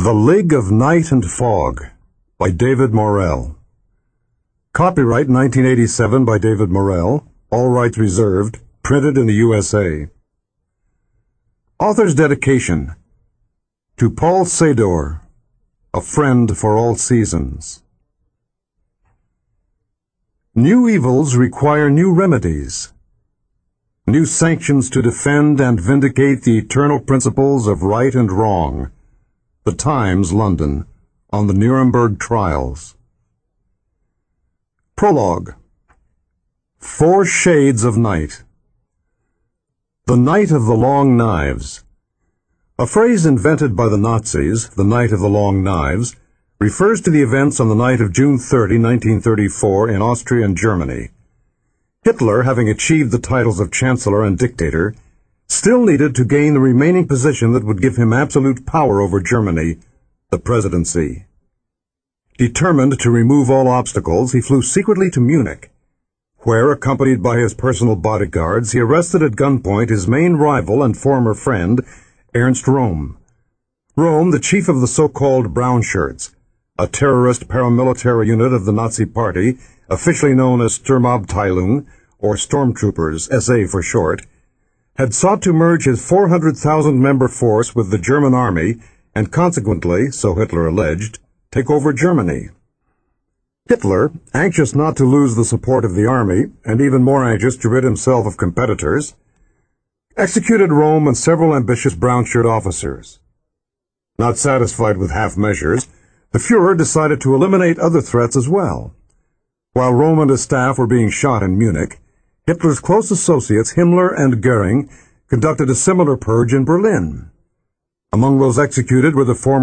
The League of Night and Fog by David Morrell. Copyright 1987 by David Morrell, all rights reserved, printed in the USA. Author's dedication to Paul Sador, a friend for all seasons. New evils require new remedies, new sanctions to defend and vindicate the eternal principles of right and wrong. The Times, London, on the Nuremberg trials. Prologue. 4 Shades of Night. The Night of the Long Knives. A phrase invented by the Nazis, the Night of the Long Knives, refers to the events on the night of June 30, 1934, in Austria and Germany. Hitler, having achieved the titles of Chancellor and Dictator, still needed to gain the remaining position that would give him absolute power over Germany, the presidency. Determined to remove all obstacles, he flew secretly to Munich, where, accompanied by his personal bodyguards, he arrested at gunpoint his main rival and former friend, Ernst Röhm. Röhm, the chief of the so-called Brown Shirts, a terrorist paramilitary unit of the Nazi Party, officially known as Sturmabteilung, or Stormtroopers, SA for short, had sought to merge his 400,000-member force with the German army and consequently, so Hitler alleged, take over Germany. Hitler, anxious not to lose the support of the army, and even more anxious to rid himself of competitors, executed Röhm and several ambitious brown-shirt officers. Not satisfied with half measures, the Führer decided to eliminate other threats as well. While Röhm and his staff were being shot in Munich, Hitler's close associates Himmler and Goering conducted a similar purge in Berlin. Among those executed were the former